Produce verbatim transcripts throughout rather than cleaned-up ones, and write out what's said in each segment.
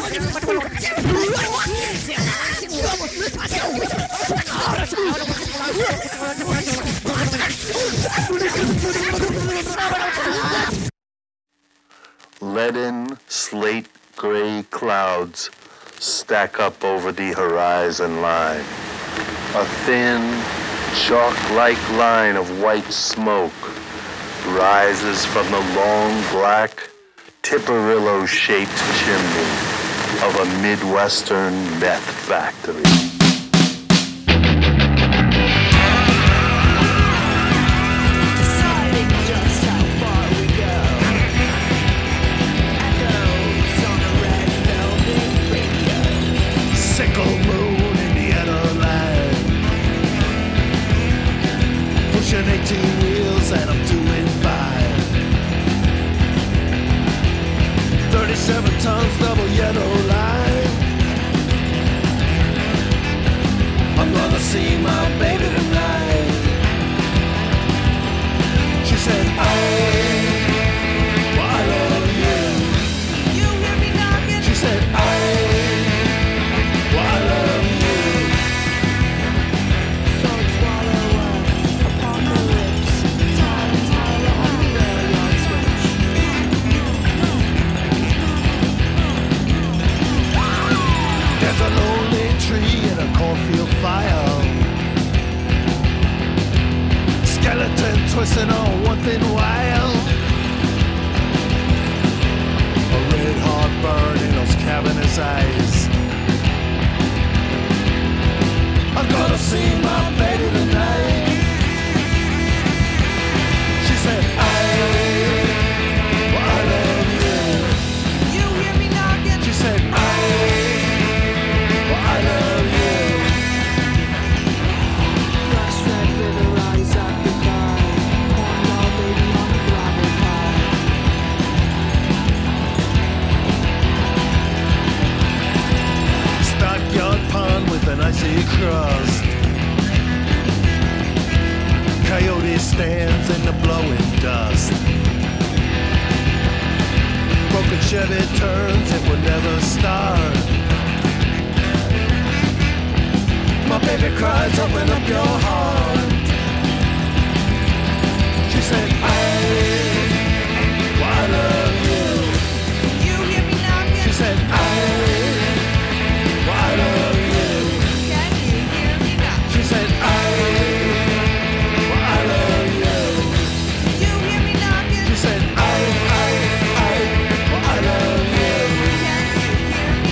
Leaden, slate gray clouds stack up over the horizon line. A thin, chalk-like line of white smoke rises from the long, black, Tipperillo-shaped chimney of a Midwestern meth factory. eighteen wheels and I'm doing fine. thirty-seven tons, double yellow line. I'm gonna see my baby tonight. She said, I, well, I love you. You hear me knocking? She said, I, well, I love you. There's a lonely tree in a cornfield fire. Skeleton twisting on one thin wire. A red hot burn in those cavernous eyes. I'm gonna see my baby tonight. She said, I, well, I love you. You hear me knocking? She said, I, I love you. Rust red river, rise up your thigh. Corn dog baby on the gravel pile. Stockyard pond with an icy crust. Coyote stands in the blowing dust. Broken Chevy turns, it will never start. My baby cries, open up your heart. She said, I, well, I love you. You hear me knocking? She said, I, well, I love you. Can you hear me knocking? She said, I, well, I love you. You hear me knocking? She said, I, I, I, well, I love you. Can you hear me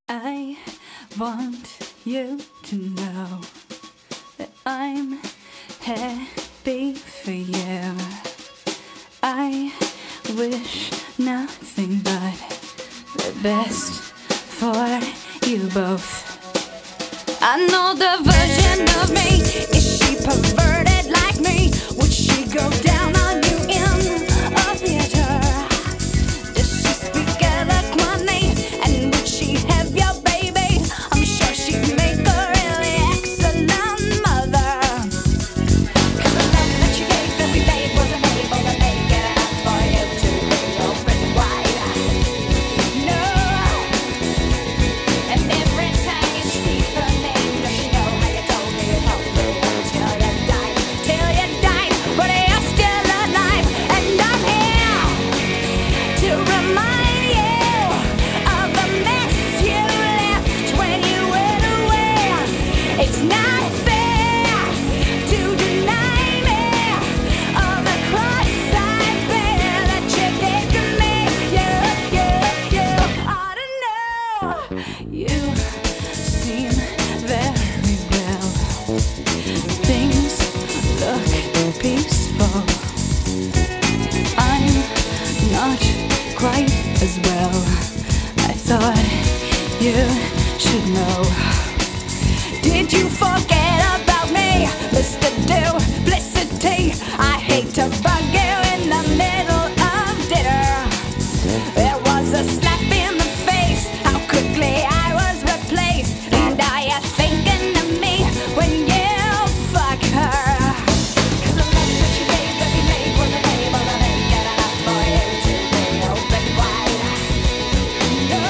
I want you to know that I'm happy for you. I wish nothing but the best for you both. I know the version of me. Is she perverted like me? Would she go down on you in a theater? Does she speak eloquently? And would she have your baby? I'm sure she'd make a really excellent mother. Cause the love that she gave every day wasn't able to make it enough for you to be open wide. No. And every time you speak her name, does she know how you told me you told me till you died, till you died, but you're still alive, and I'm here to remind you of the mess you left when you went away. It's not fair to deny me of the cross I bear that you gave to me. You, you, you ought to know. You seem very well. Things look peaceful. I'm not quite as well. I thought you should know. Did you forget about me, Mister Duplicity? I hate to bug you in the middle of dinner. There was a slap in the face, how quickly I was replaced. And are you thinking of me when you fuck her? Cause the love that you gave every day wasn't able to make it enough for you to be open wide. No.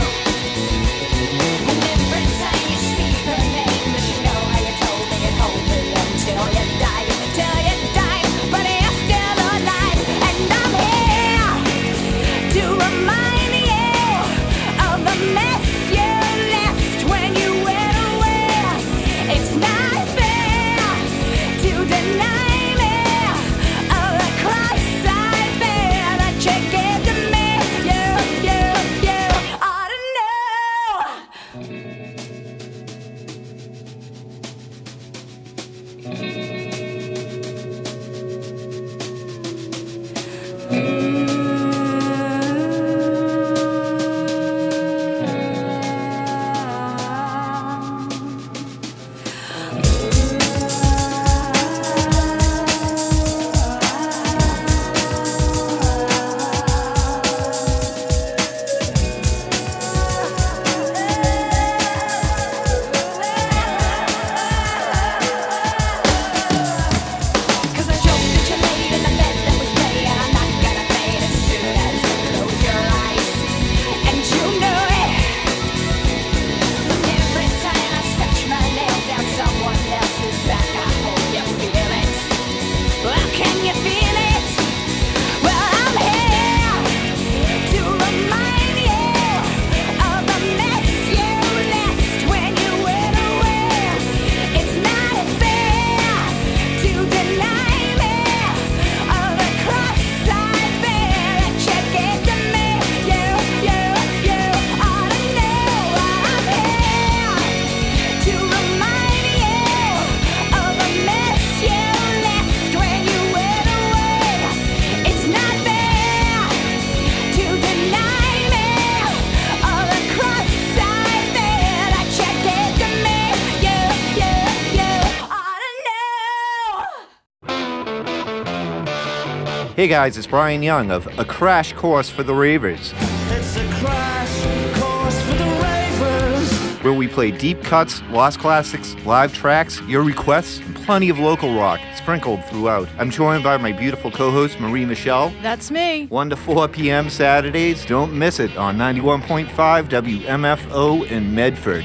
And every time you speak her name, does she know how you told me and hold me until you died, till you died, but you're still alive, and I'm here to remind you of the mess you left when you went away. It's not fair to deny me of the cross I bear that you gave to me. You, you, you ought to know. Cause the joke that you made in the bed that was made, and I'm not gonna fade as soon as you close your eyes. And you know it. Every time I scratch my nails down someone else's back, I hope you feel it. Well, can you feel it? Well, I'm here to remind you of the mess you left when you went away. It's not fair to deny me of the cross I bear that you gave to me. You, you, you ought to know. I'm here to remind you of the mess you left when you went away. It's not fair to deny me of the cross I bear that you gave to me. You, you, you ought to know. Hey guys, it's Brian Young of A Crash Course for the Ravers, It's a crash course for the ravers. where we play deep cuts, lost classics, live tracks, your requests, and plenty of local rock sprinkled throughout. I'm joined by my beautiful co-host Marie Michelle. That's me. one to four p.m. Saturdays. Don't miss it on ninety-one point five W M F O in Medford.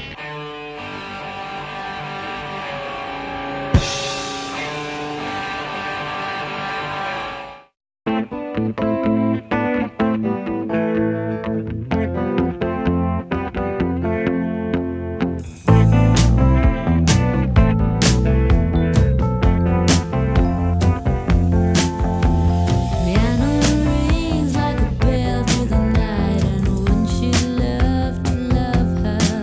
Piano rings like a bell through the night, and wouldn't you love to love her?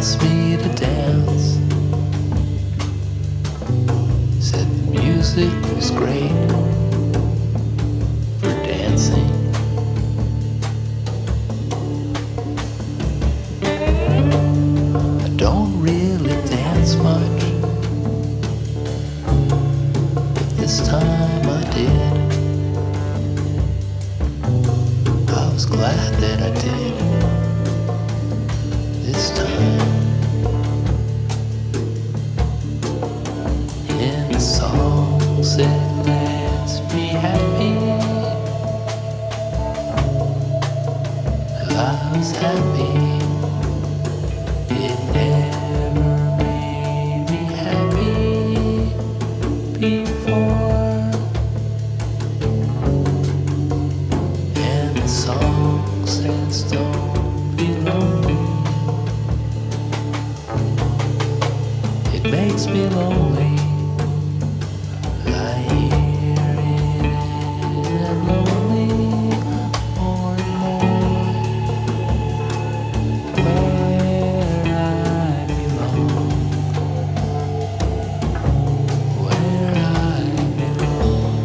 asked me to dance. Said the music was great for dancing. I don't really dance much, but this time I did. I was glad that I did this time. In the song said, let's be happy. I was happy. It never made me happy before. And the song says, don't be lonely. It makes me lonely. I hear it and I'm lonely more and more. Where I belong, where I belong.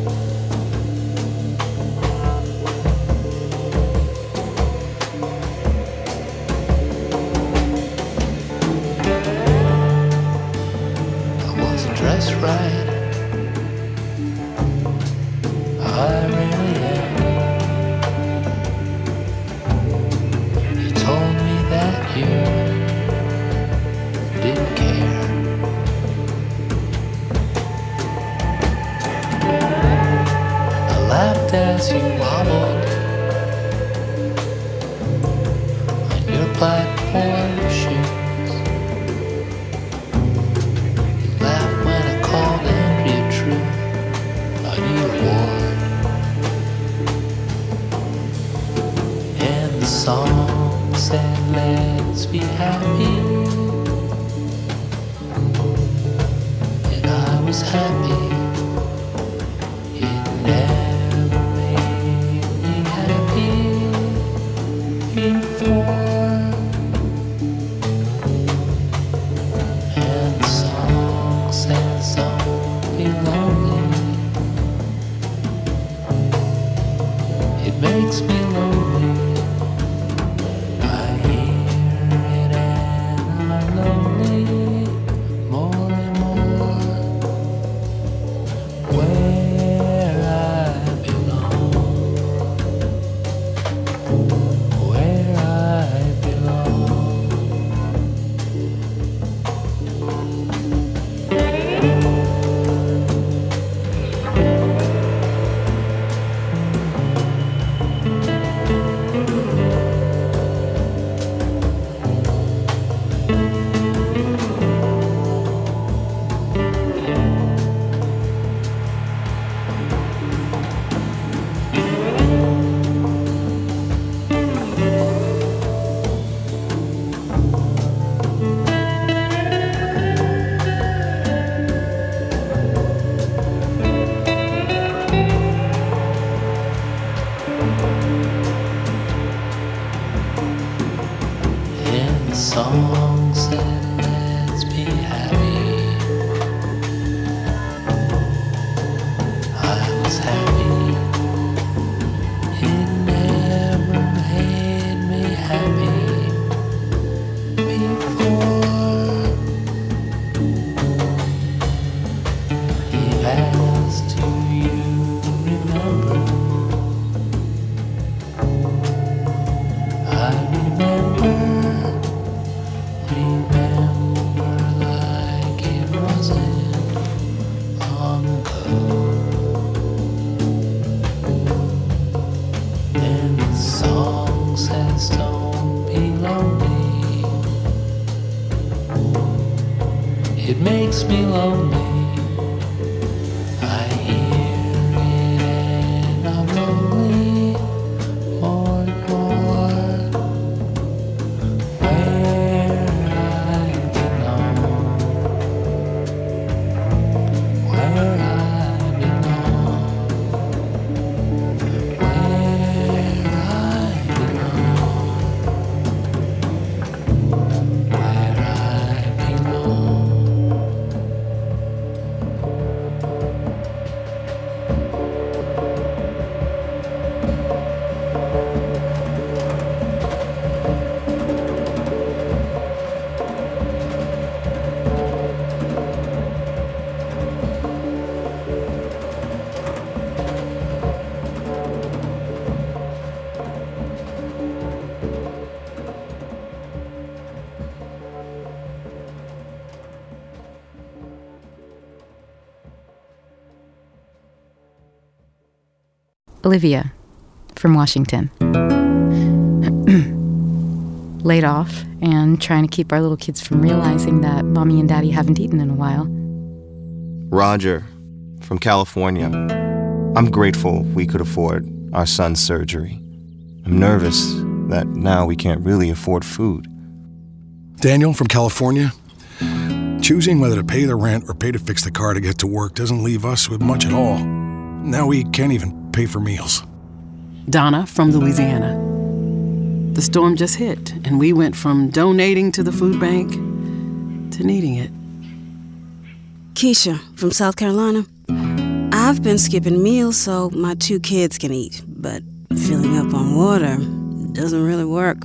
I wasn't dressed right, I really am. You told me that you didn't care. I laughed as you wobbled on your platform shoes. You laughed when I called Andrea True on your ward. And the song said, let's be happy. And I was happy. It never made me happy before. And the song says, don't be lonely. It makes me lonely. I hear it and I'm lonely more and more. Where I belong, where I belong. And the song said, let's be happy. I was happy. It never made me happy before. He asked, do you remember? I remember. Remember like it wasn't long ago. And the song says, don't be lonely. It makes me lonely. I hear it and I'm lonely more and more. Where I belong, where I belong, where I belong, where Olivia from Washington. Laid off and trying to keep our little kids from realizing that mommy and daddy haven't eaten in a while. Roger from California. I'm grateful we could afford our son's surgery. I'm nervous that now we can't really afford food. Daniel from California. Choosing whether to pay the rent or pay to fix the car to get to work doesn't leave us with much at all. Now we can't even pay for meals. Donna from Louisiana. The storm just hit, and we went from donating to the food bank to needing it. Keisha from South Carolina. I've been skipping meals so my two kids can eat, but filling up on water doesn't really work.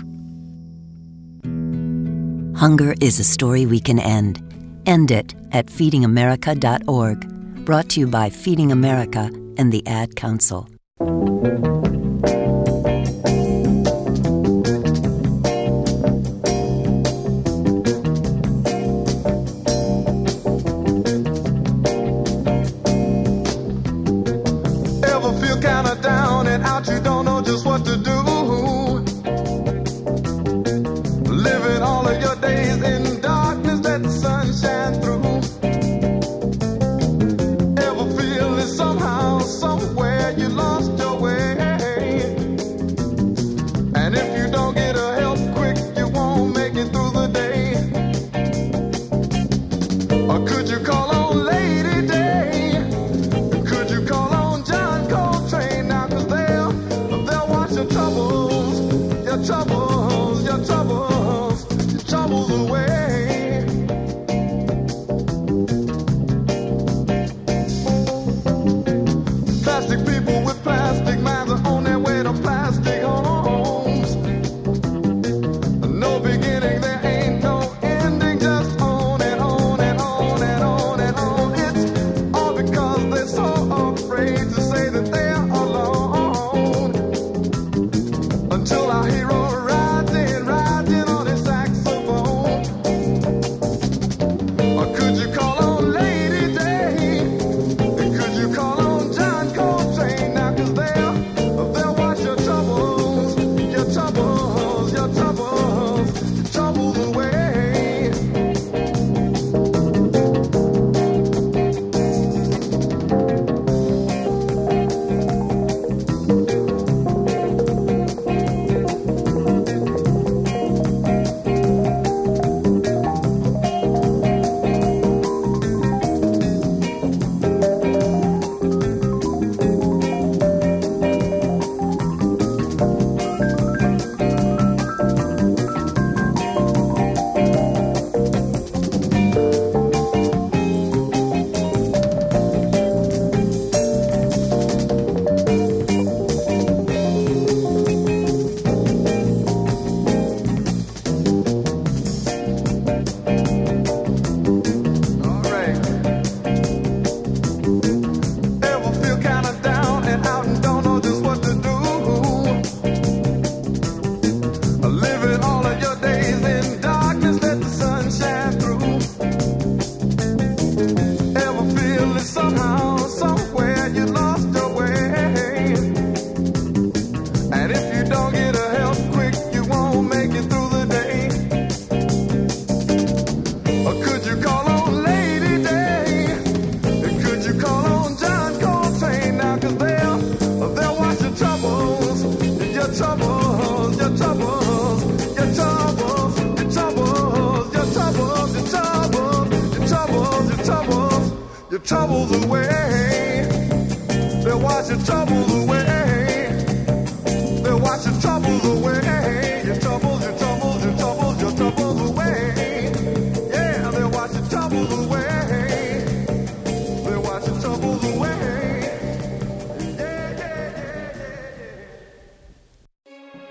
Hunger is a story we can end. End it at feeding america dot org. Brought to you by Feeding America and the Ad Council. Ever feel kinda down and out, you don't know just what to do? Living all of your days in darkness, let the sun shine through. Ever feel that somehow, somewhere you lost your way? And if you don't get a help quick, you won't make it through the day. Or could you call on Lady Day? Could you call on John Coltrane now? 'Cause they'll, they'll wash your troubles, your troubles, your troubles, your troubles away. Plastic people with plastic minds are on their way to plastic homes. No beginning, there ain't no ending, just on and on and on and on and on. It's all because they're so afraid to say that they're alone. Until our hero rides in, rides in on his saxophone. Or could you call on Lady Day? And could you call on John Coltrane now? 'Cause they'll, they'll wash your troubles, your troubles, your troubles, your troubles away. All right. Ever feel kinda down and out and don't know just what to do? Living all of your days in darkness, let the sun shine through. Ever feel that somehow, somewhere you lost your way? And if you don't get a help quick, you won't make it through the day. Or could you call on Lady Day? And could you call on John Coltrane now? 'Cause they'll, they'll wash your troubles, your troubles, your troubles, your troubles, your troubles, your troubles, your troubles, your troubles, your troubles, your troubles away. They'll wash your troubles away. They'll wash your troubles away. Your troubles, your troubles, your troubles, your troubles away. Yeah, they'll wash your troubles away. They'll wash your troubles away. Yeah, yeah, yeah, yeah, yeah.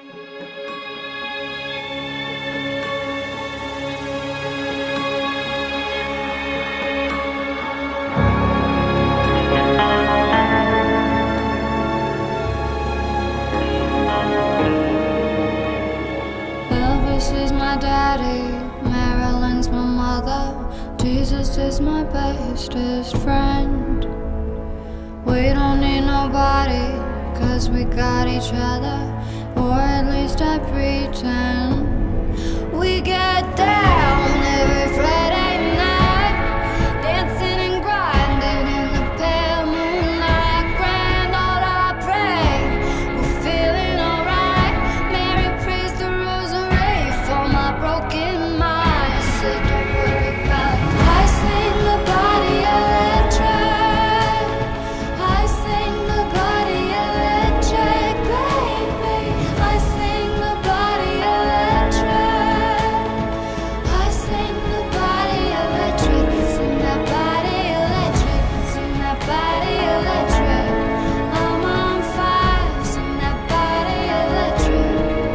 Elvis is my daddy, Marilyn's my mother, Jesus is my bestest friend. We don't need nobody, 'cause we got each other, or at least I pretend. We get down every Friday night, dancing and grinding in the pale moonlight. Grand old I pray, we're feeling alright. Mary prays the rosary for my broken mind. So don't worry about it. I sing the body electric. I sing the body electric, baby. I sing the body electric. I sing the body electric. Sing that body electric. Sing that body electric. I'm on fire. Sing that body electric.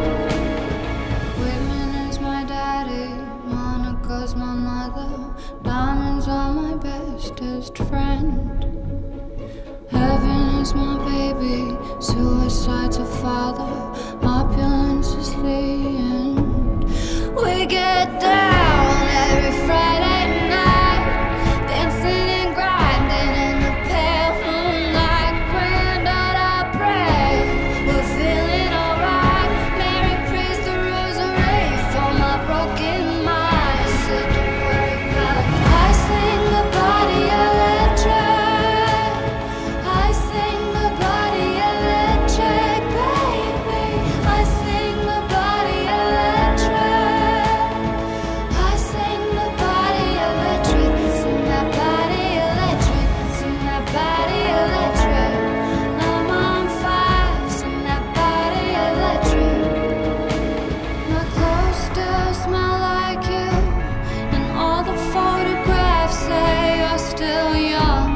Whitman is my daddy. Monica's my mother. Diamonds are my bestest friend. Heaven is my baby. Suicide's a father. Opulence is the end. We get down every Friday night, dancing and grinding in the pale moonlight. Grand old I pray, we're feeling alright. Mary prays the rosary for my broken mind. So don't worry about it. I sing the body electric. I sing the body electric, baby. I sing the body electric. I sing the body electric. Sing that body electric. Sing that body electric. I'm on fire. Sing that body electric. My clothes still smell like you, and all the photographs say you're still young.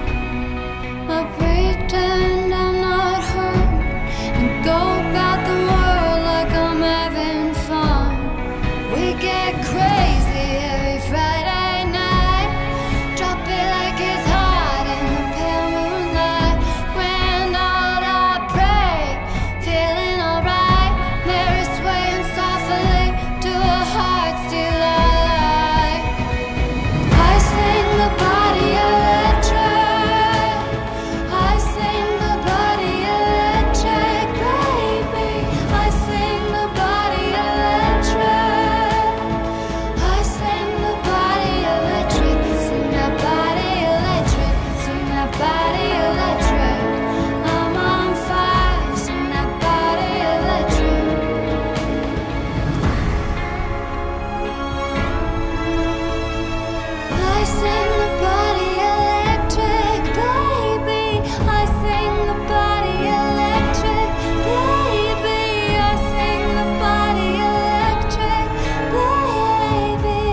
I pretend I'm not hurt and go about the world like I'm having fun. We get crazy every Friday night, drop it like it's hot in the pale moonlight. Grand old I pray, feeling alright. Mary swaying softly to a heart still alive. I sing the body electric. I sing the body electric, baby. I sing the body electric. I sing the body electric. Sing that body electric. Sing that body electric. I'm on fire. Sing that body electric. I sing the body electric, baby. I sing the body electric, baby. I sing the body electric, baby.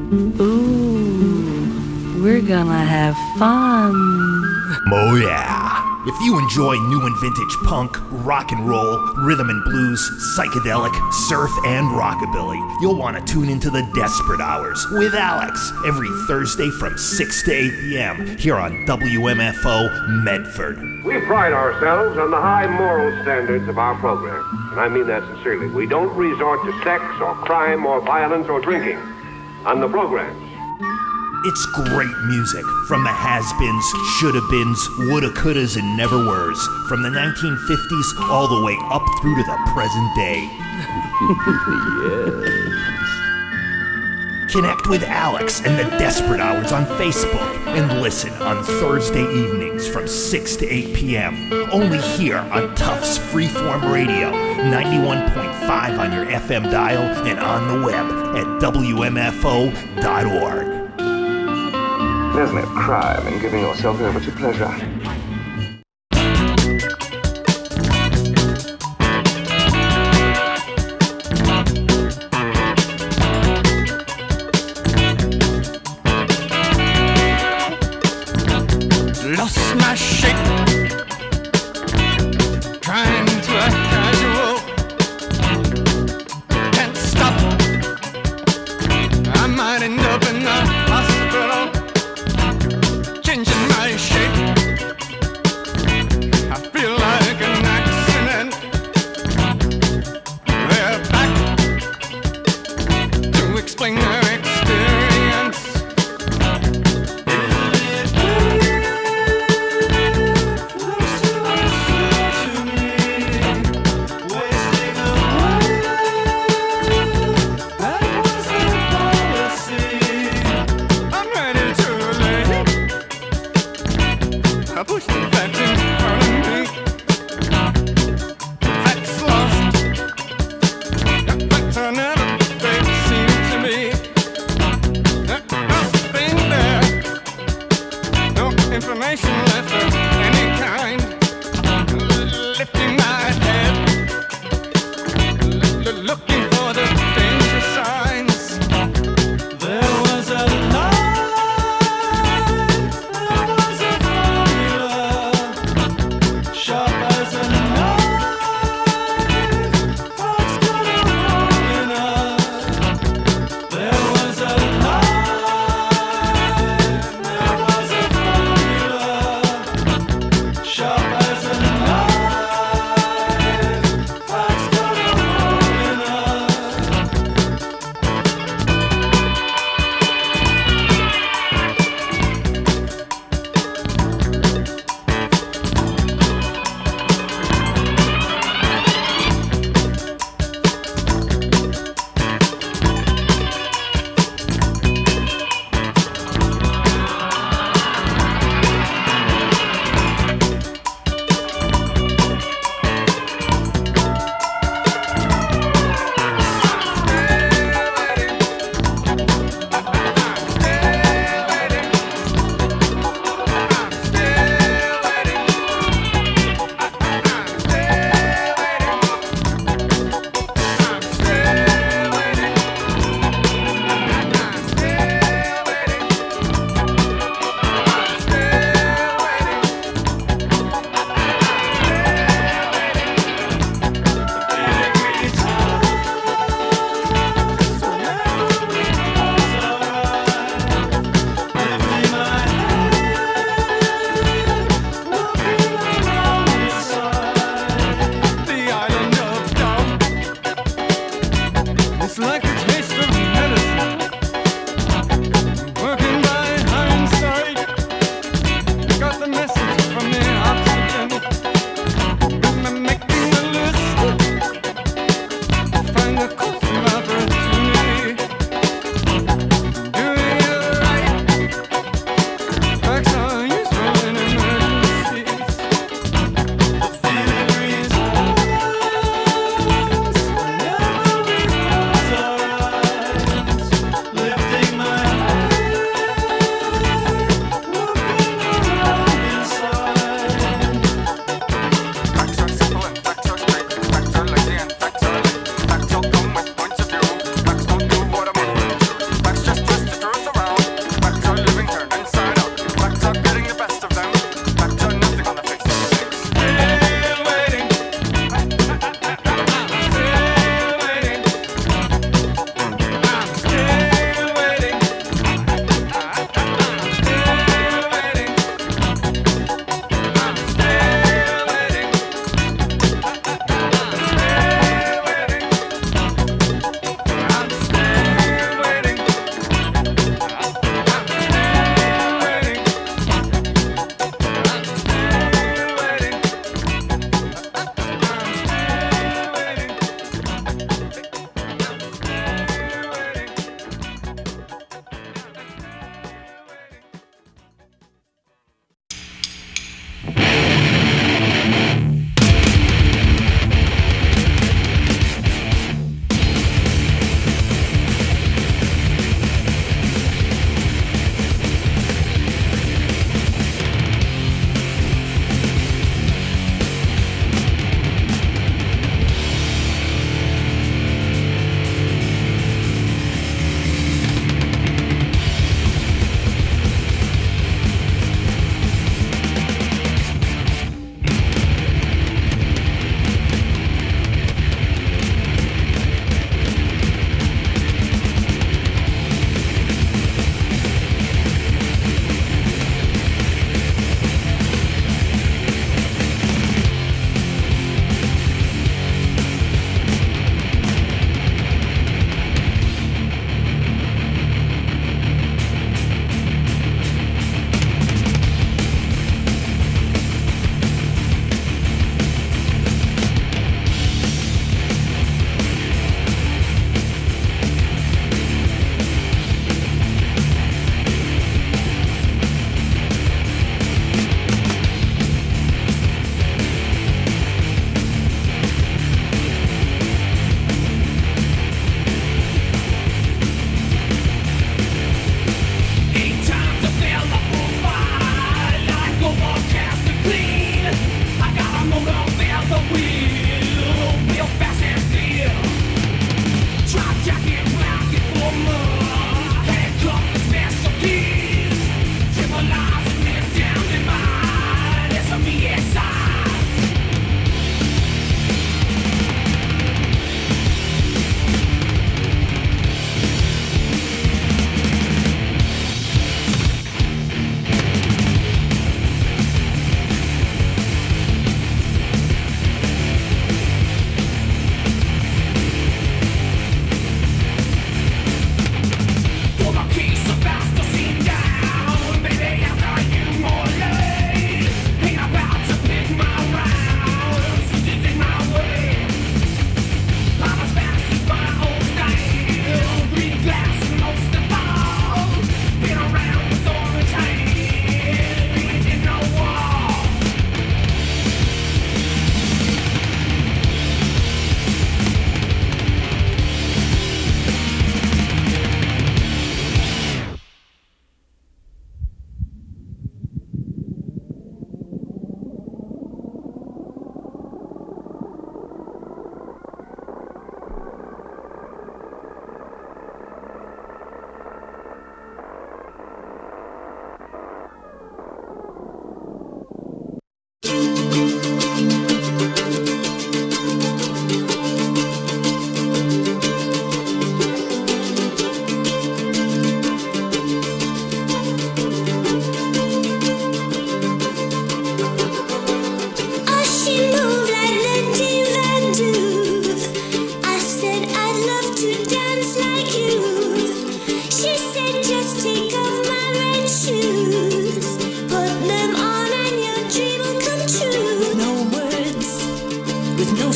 Ooh, we're gonna have fun. Oh yeah. If you enjoy new and vintage punk, rock and roll, rhythm and blues, psychedelic, surf, and rockabilly, you'll want to tune into the Desperate Hours with Alex every Thursday from six to eight p.m. here on W M F O Medford. We pride ourselves on the high moral standards of our program, and I mean that sincerely. We don't resort to sex or crime or violence or drinking on the programs. It's great music from the has-beens, shoulda-beens, woulda-couldas, and never-weres, from the nineteen fifties all the way up through to the present day. Yes. Connect with Alex and the Desperate Hours on Facebook and listen on Thursday evenings from six to eight p.m. only here on Tufts Freeform Radio, ninety-one point five on your F M dial and on the web at W M F O dot org. There's no crime in giving yourself over to pleasure. Lost my shape, trying to act casual. Can't stop, I might end up in the hospital. Changing my shape,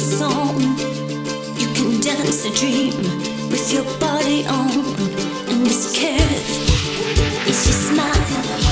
song. You can dance a dream with your body on. And this curve is your smile.